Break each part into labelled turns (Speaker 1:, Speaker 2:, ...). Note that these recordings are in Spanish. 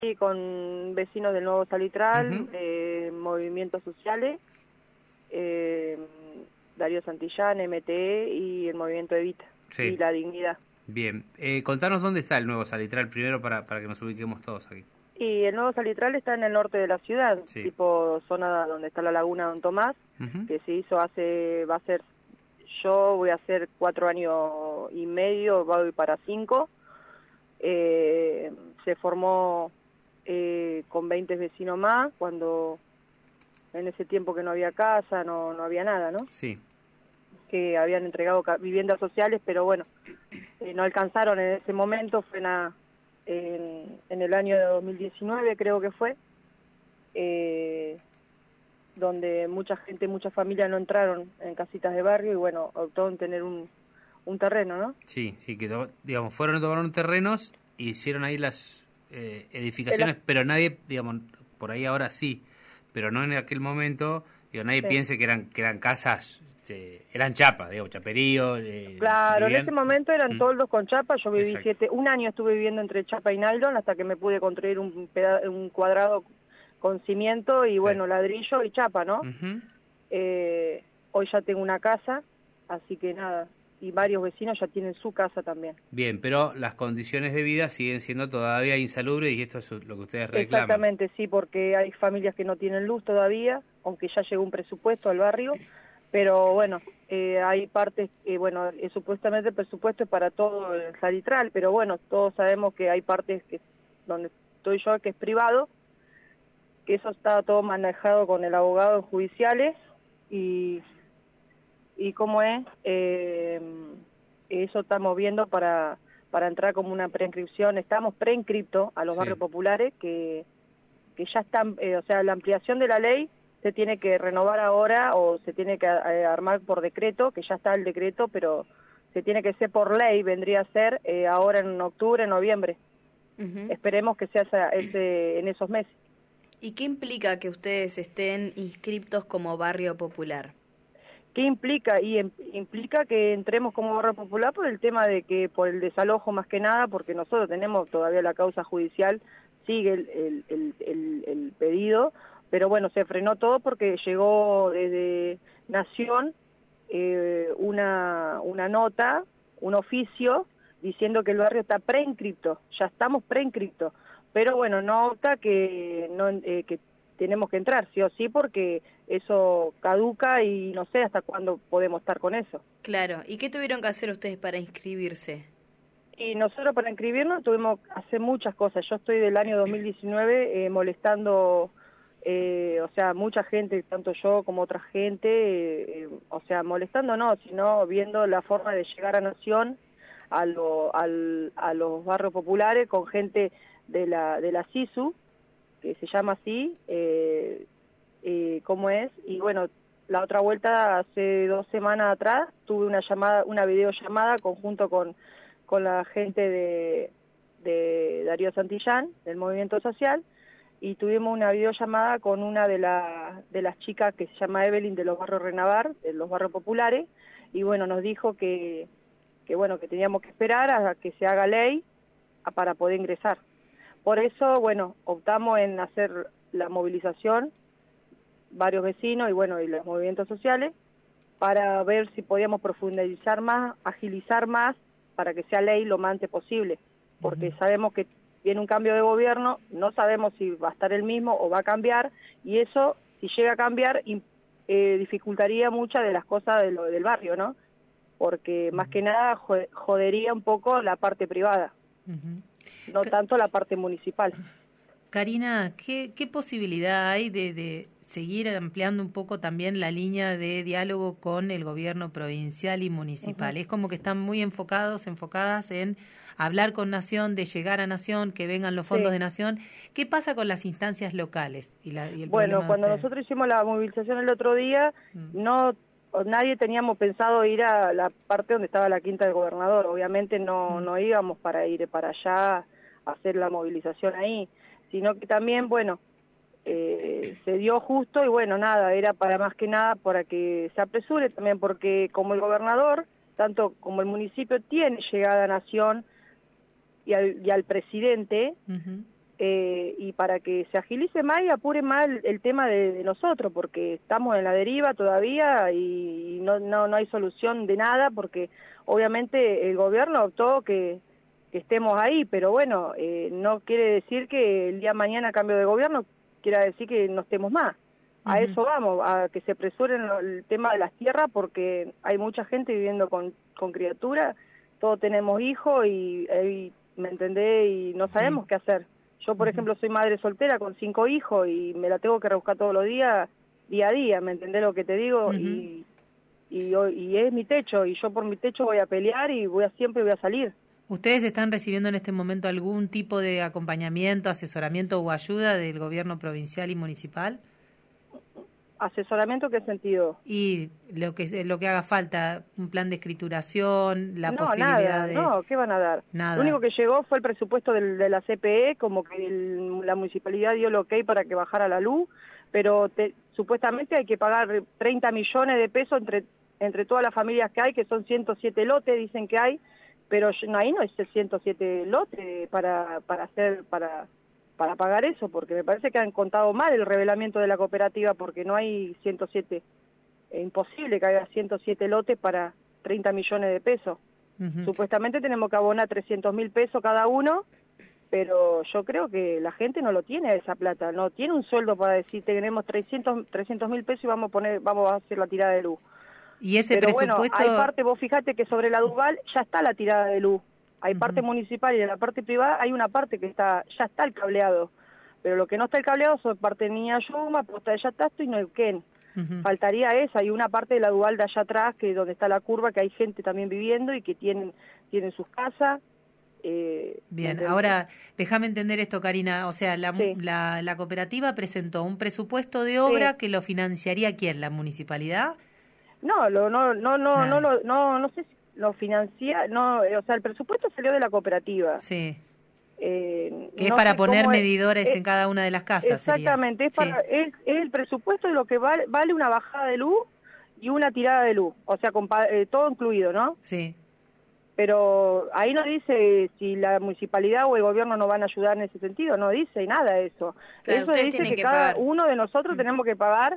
Speaker 1: Sí, con vecinos del Nuevo Salitral,
Speaker 2: Ujú.
Speaker 1: movimientos sociales, Darío Santillán, MTE y el movimiento Evita y
Speaker 2: Sí,
Speaker 1: La Dignidad.
Speaker 2: bien. Contanos dónde está el nuevo Salitral primero para que nos ubiquemos todos aquí.
Speaker 1: Y el Nuevo Salitral está en el norte de la ciudad,
Speaker 2: Sí.
Speaker 1: tipo zona donde está la laguna Don Tomás,
Speaker 2: Ujú.
Speaker 1: que se hizo yo voy a hacer 4 años y medio, voy para 5. Se formó con 20 vecinos más, cuando en ese tiempo que no había casa, no había nada, ¿no?
Speaker 2: Sí.
Speaker 1: Que habían entregado viviendas sociales, pero bueno, no alcanzaron en ese momento, fue en el año de 2019 creo que fue, eh, donde mucha gente, muchas familias no entraron en casitas de barrio y bueno, optó en tener un terreno, ¿no?
Speaker 2: Sí, sí, que digamos, tomaron terrenos y hicieron ahí las edificaciones, pero nadie, digamos, por ahí ahora sí, pero no en aquel momento, digo, nadie
Speaker 1: Sí.
Speaker 2: piense que eran casas, eran chapas, digo, chaperío,
Speaker 1: Claro, en ese
Speaker 2: vivían.
Speaker 1: momento eran
Speaker 2: Mm,
Speaker 1: toldos con chapa, yo viví
Speaker 2: exacto.
Speaker 1: un año estuve viviendo entre chapa y nylon hasta que me pude construir un cuadrado con cimiento y
Speaker 2: Sí.
Speaker 1: bueno, ladrillo y chapa, ¿no?
Speaker 2: Ujú.
Speaker 1: Hoy ya tengo una casa, así que nada, y varios vecinos ya tienen su casa también.
Speaker 2: Bien, pero las condiciones de vida siguen siendo todavía insalubres y esto es lo que ustedes reclaman.
Speaker 1: Exactamente, sí, porque hay familias que no tienen luz todavía, aunque ya llegó un presupuesto al barrio, pero bueno, hay partes, bueno, supuestamente el presupuesto es para todo el Salitral, pero bueno, todos sabemos que hay partes donde estoy yo que es privado, que eso está todo manejado con el abogado en judiciales y cómo es, eso estamos viendo para entrar como una preinscripción, estamos preinscriptos a los
Speaker 2: Sí.
Speaker 1: barrios populares que ya están, o sea, la ampliación de la ley se tiene que renovar ahora o se tiene que armar por decreto, que ya está el decreto, pero se tiene que ser por ley, vendría a ser ahora en octubre, noviembre.
Speaker 3: Ujú.
Speaker 1: Esperemos que sea en esos meses.
Speaker 3: ¿Y qué implica que ustedes estén inscriptos como barrio popular?
Speaker 1: ¿Qué implica? Y implica que entremos como barrio popular por el tema de que, por el desalojo más que nada, porque nosotros tenemos todavía la causa judicial, sigue el pedido, pero bueno, se frenó todo porque llegó desde Nación una nota, un oficio, diciendo que el barrio está preinscripto, ya estamos preinscriptos, pero bueno, nota que, no, que tenemos que entrar, sí o sí, porque eso caduca y no sé hasta cuándo podemos estar con eso.
Speaker 3: Claro, ¿y qué tuvieron que hacer ustedes para inscribirse?
Speaker 1: Y nosotros para inscribirnos tuvimos que hacer muchas cosas. Yo estoy del año 2019 molestando, o sea, mucha gente, tanto yo como otra gente, o sea, molestando no, sino viendo la forma de llegar a Nación, a los barrios populares con gente de la SISU, que se llama así, cómo es, y bueno, la otra vuelta hace 2 semanas atrás tuve una videollamada conjunto con la gente de Darío Santillán, del Movimiento Social, y tuvimos una videollamada con una de las chicas que se llama Evelyn de los barrios Renavar, de los barrios populares, y bueno, nos dijo que bueno, que teníamos que esperar a que se haga ley para poder ingresar. Por eso, bueno, optamos en hacer la movilización, varios vecinos y bueno, y los movimientos sociales, para ver si podíamos profundizar más, agilizar más, para que sea ley lo más antes posible, porque sabemos que viene un cambio de gobierno, no sabemos si va a estar el mismo o va a cambiar, y eso, si llega a cambiar, dificultaría muchas de las cosas del barrio, ¿no? Porque más que nada jodería un poco la parte privada,
Speaker 4: Ujú.
Speaker 1: no tanto la parte municipal.
Speaker 4: Karina, ¿qué posibilidad hay de seguir ampliando un poco también la línea de diálogo con el gobierno provincial y municipal? Es como que están muy enfocadas en hablar con Nación, de llegar a Nación, que vengan los fondos
Speaker 1: Sí.
Speaker 4: de Nación. ¿Qué pasa con las instancias locales y el
Speaker 1: Bueno,
Speaker 4: problema de
Speaker 1: cuando
Speaker 4: ustedes?
Speaker 1: nosotros hicimos la movilización el otro día, nadie teníamos pensado ir a la parte donde estaba la quinta del gobernador. Obviamente no íbamos para ir para allá a hacer la movilización ahí, sino que también, bueno, se dio justo y bueno, nada, era para más que nada para que se apresure también, porque como el gobernador, tanto como el municipio tiene llegada a Nación y al presidente,
Speaker 4: Ujú.
Speaker 1: y para que se agilice más y apure más el tema de nosotros, porque estamos en la deriva todavía y no hay solución de nada, porque obviamente el gobierno optó que estemos ahí, pero bueno, no quiere decir que el día de mañana a cambio de gobierno quiera decir que no estemos más. A eso vamos, a que se apresuren el tema de las tierras, porque hay mucha gente viviendo con criaturas, todos tenemos hijos y ¿me entendés? Y no sabemos qué hacer. Yo, por ejemplo, soy madre soltera con 5 hijos y me la tengo que rebuscar todos los días, día a día, ¿me entendés lo que te digo? Y es mi techo, y yo por mi techo voy a pelear y siempre voy a salir.
Speaker 4: ¿Ustedes están recibiendo en este momento algún tipo de acompañamiento, asesoramiento o ayuda del gobierno provincial y municipal?
Speaker 1: ¿Asesoramiento qué sentido?
Speaker 4: Y lo que haga falta, un plan de escrituración, la posibilidad de...
Speaker 1: No, ¿qué van a dar?
Speaker 4: Nada.
Speaker 1: Lo único que llegó fue el presupuesto de la CPE, como que la municipalidad dio el ok para que bajara la luz, pero supuestamente hay que pagar 30 millones de pesos entre todas las familias que hay, que son 107 lotes, dicen que hay, pero ahí no es el 107 lotes para pagar eso, porque me parece que han contado mal el revelamiento de la cooperativa, porque no hay 107, es imposible que haya 107 lotes para 30 millones de pesos. Supuestamente tenemos que abonar 300.000 pesos cada uno, pero yo creo que la gente no lo tiene esa plata, no tiene un sueldo para decir tenemos 300.000 pesos y vamos a hacer la tirada de luz.
Speaker 4: Y ese
Speaker 1: pero
Speaker 4: presupuesto...
Speaker 1: bueno, hay parte, vos fíjate que sobre la Duval ya está la tirada de luz. Hay parte municipal y en la parte privada hay una parte que ya está el cableado. Pero lo que no está el cableado son parte de Niña Yuma, Posta de Yatasto y Neuquén. Faltaría esa, y una parte de la Duval de allá atrás, que donde está la curva, que hay gente también viviendo y que tienen sus casas.
Speaker 4: Bien, ahora déjame entender esto, Karina. O sea, la cooperativa presentó un presupuesto de obra que lo financiaría ¿quién? ¿La municipalidad?
Speaker 1: No sé si lo financia, o sea, el presupuesto salió de la cooperativa.
Speaker 4: Sí. Que es para poner medidores en cada una de las casas.
Speaker 1: Exactamente, es el presupuesto de lo que vale una bajada de luz y una tirada de luz, o sea, todo incluido, ¿no?
Speaker 4: Sí.
Speaker 1: Pero ahí no dice si la municipalidad o el gobierno nos van a ayudar en ese sentido, no dice nada de eso.
Speaker 3: Claro,
Speaker 1: eso dice que cada uno de nosotros tenemos que pagar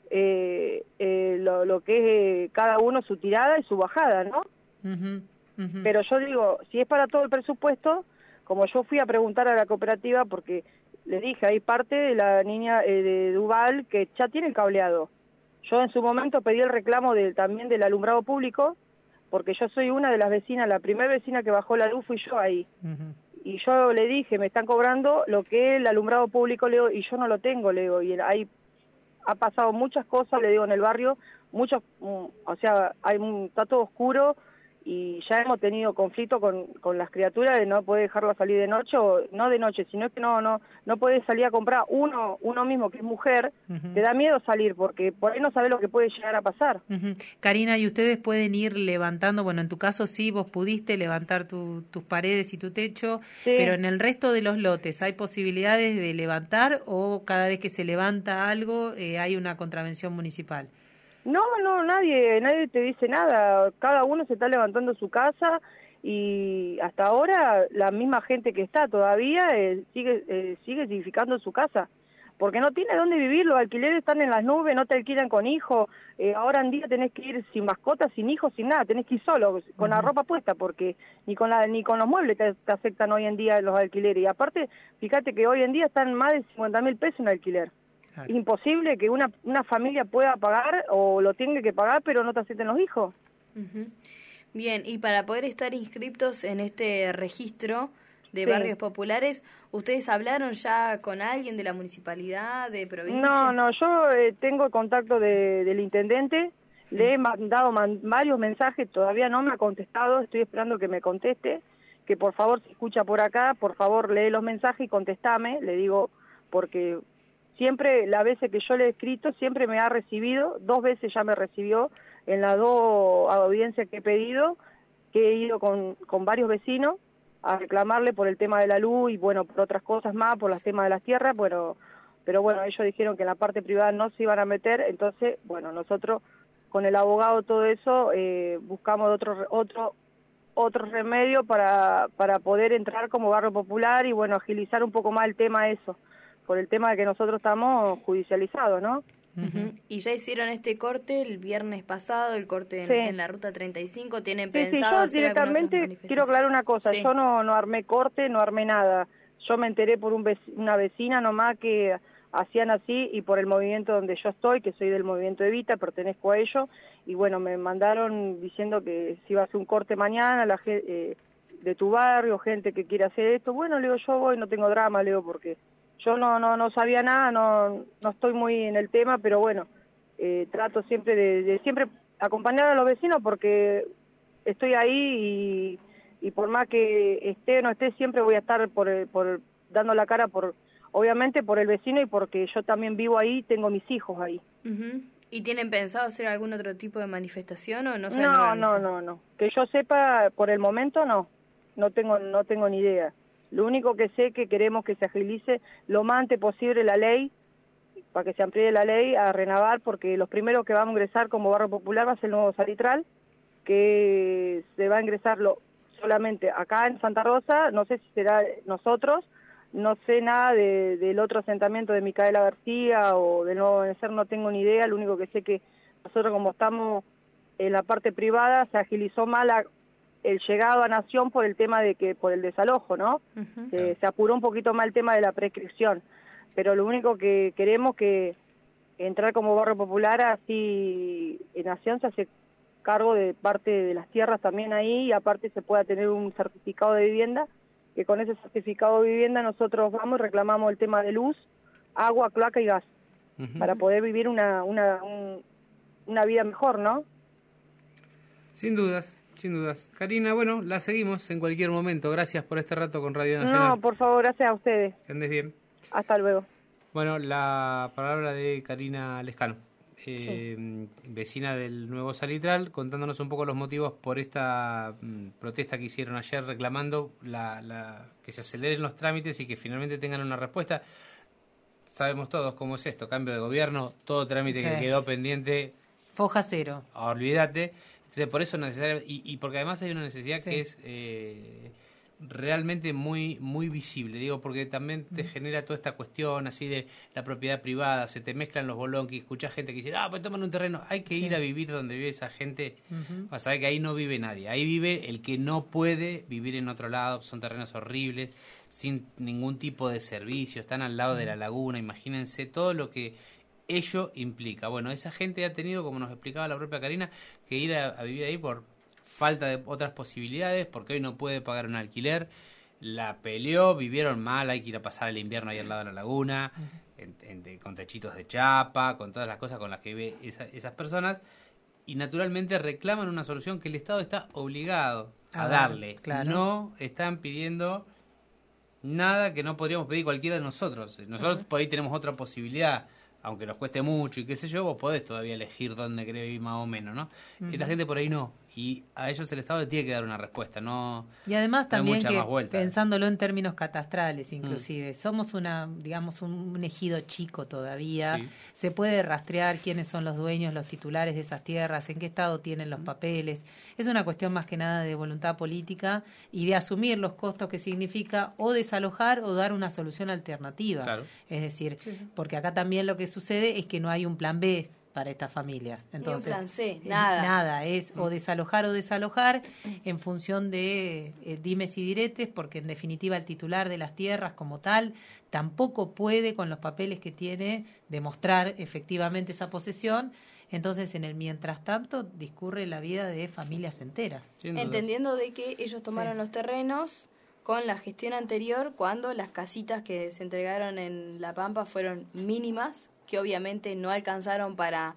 Speaker 1: lo que es cada uno su tirada y su bajada, ¿no? Pero yo digo, si es para todo el presupuesto, como yo fui a preguntar a la cooperativa, porque le dije, hay parte de la niña de Duval que ya tiene el cableado. Yo en su momento pedí el reclamo también del alumbrado público, porque yo soy una de las vecinas, la primera vecina que bajó la luz fui yo ahí. Y yo le dije, me están cobrando lo que es el alumbrado público, le digo, y yo no lo tengo, le digo, y ahí ha pasado muchas cosas, le digo, en el barrio, o sea, está todo oscuro, y ya hemos tenido conflicto con las criaturas de no poder dejarla salir de noche, o no de noche, sino que no puede salir a comprar uno mismo que es mujer, te da miedo salir, porque por ahí no sabes lo que puede llegar a pasar.
Speaker 4: Karina, y ustedes pueden ir levantando, bueno, en tu caso sí, vos pudiste levantar tus paredes y tu techo, pero en el resto de los lotes, ¿hay posibilidades de levantar o cada vez que se levanta algo hay una contravención municipal?
Speaker 1: No, nadie te dice nada, cada uno se está levantando su casa y hasta ahora la misma gente que está todavía sigue edificando su casa, porque no tiene dónde vivir, los alquileres están en las nubes, no te alquilan con hijos, ahora en día tenés que ir sin mascotas, sin hijos, sin nada, tenés que ir solo, con la ropa puesta, porque ni con los muebles te afectan hoy en día los alquileres, y aparte, fíjate que hoy en día están más de 50.000 pesos en alquiler. Es imposible que una familia pueda pagar o lo tenga que pagar, pero no te acepten los hijos.
Speaker 3: Bien, y para poder estar inscriptos en este registro de barrios populares, ¿ustedes hablaron ya con alguien de la municipalidad, de provincia?
Speaker 1: No, yo tengo contacto del intendente, le he mandado varios mensajes, todavía no me ha contestado, estoy esperando que me conteste, que por favor, si escucha por acá, por favor lee los mensajes y contestame, le digo, porque siempre, las veces que yo le he escrito, siempre me ha recibido, 2 veces ya me recibió, en las 2 audiencias que he pedido, que he ido con varios vecinos a reclamarle por el tema de la luz y bueno, por otras cosas más, por los temas de las tierras, pero bueno, ellos dijeron que en la parte privada no se iban a meter, entonces, bueno, nosotros con el abogado todo eso, buscamos otro remedio para poder entrar como barrio popular y bueno, agilizar un poco más el tema eso, por el tema de que nosotros estamos judicializados, ¿no?
Speaker 3: Uh-huh. Y ya hicieron este corte el viernes pasado, el corte en la Ruta 35, ¿tienen pensado
Speaker 1: yo
Speaker 3: hacer
Speaker 1: directamente quiero aclarar una cosa, yo no armé corte, no armé nada, yo me enteré por una vecina nomás que hacían así y por el movimiento donde yo estoy, que soy del movimiento Evita, pertenezco a ello, y bueno, me mandaron diciendo que si iba a hacer un corte mañana, la gente de tu barrio, gente que quiere hacer esto, bueno, le digo, yo voy, no tengo drama, le digo, porque yo no sabía nada, no estoy muy en el tema, pero bueno, trato siempre de siempre acompañar a los vecinos porque estoy ahí y por más que esté o no esté, siempre voy a estar por dando la cara obviamente por el vecino y porque yo también vivo ahí, tengo mis hijos ahí.
Speaker 3: Uh-huh. ¿Y tienen pensado hacer algún otro tipo de manifestación o no?
Speaker 1: No. Que yo sepa, por el momento no tengo ni idea. Lo único que sé que queremos que se agilice lo más antes posible la ley, para que se amplíe la ley a renovar, porque los primeros que vamos a ingresar como barrio popular va a ser el nuevo Salitral, que se va a ingresar solamente acá en Santa Rosa, no sé si será nosotros, no sé nada del otro asentamiento de Micaela García o del Nuevo Venecer, no tengo ni idea, lo único que sé que nosotros como estamos en la parte privada se agilizó más el llegado a Nación por el tema por el desalojo, ¿no? Uh-huh. Se apuró un poquito más el tema de la prescripción, pero lo único que queremos que entrar como barrio popular, así en Nación se hace cargo de parte de las tierras también ahí y aparte se pueda tener un certificado de vivienda, que con ese certificado de vivienda nosotros vamos y reclamamos el tema de luz, agua, cloaca y gas, uh-huh, para poder vivir una vida mejor, ¿no?
Speaker 2: Sin dudas. Karina, bueno, la seguimos en cualquier momento. Gracias por este rato con Radio Nacional.
Speaker 1: No, por favor, gracias a ustedes.
Speaker 2: Que andes bien.
Speaker 1: Hasta luego.
Speaker 2: Bueno, la palabra de Karina Lescano, vecina del Nuevo Salitral, contándonos un poco los motivos por esta protesta que hicieron ayer reclamando que se aceleren los trámites y que finalmente tengan una respuesta. Sabemos todos cómo es esto, cambio de gobierno, todo trámite que quedó pendiente.
Speaker 4: Foja cero.
Speaker 2: Olvídate. Entonces, por eso es necesario, y porque además hay una necesidad que es realmente muy muy visible, digo, porque también te genera toda esta cuestión así de la propiedad privada, se te mezclan los bolonquis, escuchás gente que dice, pues toman un terreno, hay que ir a vivir donde vive esa gente, vas a ver que ahí no vive nadie, ahí vive el que no puede vivir en otro lado, son terrenos horribles, sin ningún tipo de servicio, están al lado de la laguna, imagínense todo lo que ello implica. Bueno, esa gente ha tenido, como nos explicaba la propia Karina, que ir a vivir ahí por falta de otras posibilidades, porque hoy no puede pagar un alquiler, la peleó, vivieron mal, hay que ir a pasar el invierno ahí al lado de la laguna, con techitos de chapa, con todas las cosas con las que vive esas personas, y naturalmente reclaman una solución que el Estado está obligado a darle. Claro. No están pidiendo nada que no podríamos pedir cualquiera de nosotros. Nosotros por ahí tenemos otra posibilidad, aunque nos cueste mucho y qué sé yo, vos podés todavía elegir dónde querés vivir más o menos, ¿no? Esta gente por ahí no, y a ellos el Estado le tiene que dar una respuesta, no.
Speaker 4: Y además también
Speaker 2: no
Speaker 4: que pensándolo en términos catastrales inclusive, somos un ejido chico todavía, se puede rastrear quiénes son los dueños, los titulares de esas tierras, en qué estado tienen los papeles, es una cuestión más que nada de voluntad política y de asumir los costos que significa o desalojar o dar una solución alternativa, claro. Es decir, porque acá también lo que sucede es que no hay un plan B para estas familias. Entonces,
Speaker 3: ni un plan C, nada.
Speaker 4: Nada, es o desalojar en función de dimes y diretes, porque en definitiva el titular de las tierras como tal tampoco puede con los papeles que tiene demostrar efectivamente esa posesión. Entonces, en el mientras tanto, discurre la vida de familias enteras.
Speaker 3: Entendiendo de que ellos tomaron los terrenos con la gestión anterior, cuando las casitas que se entregaron en La Pampa fueron mínimas, que obviamente no alcanzaron para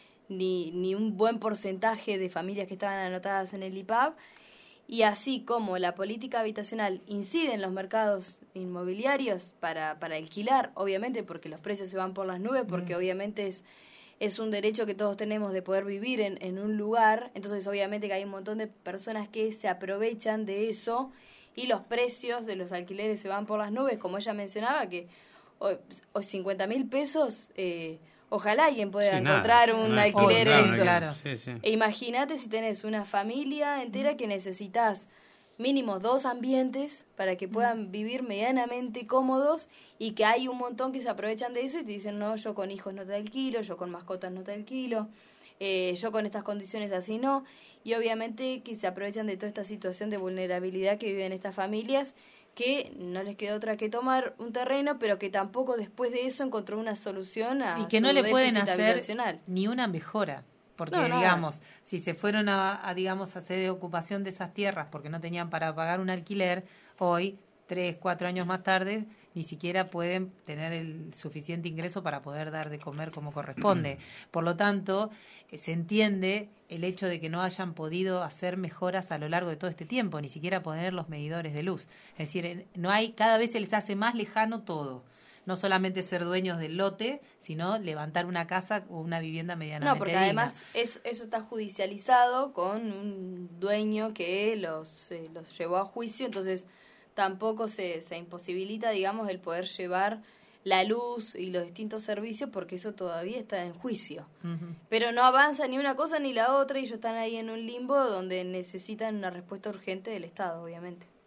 Speaker 3: ni un buen porcentaje de familias que estaban anotadas en el IPAB, y así como la política habitacional incide en los mercados inmobiliarios para alquilar, obviamente porque los precios se van por las nubes, porque obviamente es un derecho que todos tenemos de poder vivir en un lugar, entonces obviamente que hay un montón de personas que se aprovechan de eso y los precios de los alquileres se van por las nubes, como ella mencionaba, que hoy 50.000 pesos ojalá alguien pueda
Speaker 2: Sí, nada,
Speaker 3: encontrar un
Speaker 2: nada,
Speaker 3: alquiler
Speaker 2: claro,
Speaker 3: eso.
Speaker 4: claro.
Speaker 2: Sí, sí.
Speaker 3: E imagínate si tenés una familia entera que necesitas mínimo 2 ambientes para que puedan vivir medianamente cómodos, y que hay un montón que se aprovechan de eso y te dicen, no, yo con hijos no te alquilo, yo con mascotas no te alquilo, yo con estas condiciones así no, y obviamente que se aprovechan de toda esta situación de vulnerabilidad que viven estas familias, que no les queda otra que tomar un terreno, pero que tampoco después de eso encontró una solución a
Speaker 4: Y que
Speaker 3: su
Speaker 4: no le pueden
Speaker 3: déficit
Speaker 4: hacer
Speaker 3: habitacional.
Speaker 4: ni una mejora. Porque,
Speaker 3: No, nada.
Speaker 4: digamos, si se fueron digamos, a hacer ocupación de esas tierras porque no tenían para pagar un alquiler, hoy, 3, 4 años más tarde, ni siquiera pueden tener el suficiente ingreso para poder dar de comer como corresponde. Por lo tanto, se entiende el hecho de que no hayan podido hacer mejoras a lo largo de todo este tiempo, ni siquiera poner los medidores de luz. Es decir, cada vez se les hace más lejano todo. No solamente ser dueños del lote, sino levantar una casa o una vivienda medianamente
Speaker 3: No, porque
Speaker 4: digna.
Speaker 3: además eso está judicializado con un dueño que los llevó a juicio, entonces tampoco se imposibilita, digamos, el poder llevar la luz y los distintos servicios, porque eso todavía está en juicio.
Speaker 4: Ujú.
Speaker 3: Pero no avanza ni una cosa ni la otra, y ellos están ahí en un limbo donde necesitan una respuesta urgente del Estado, obviamente.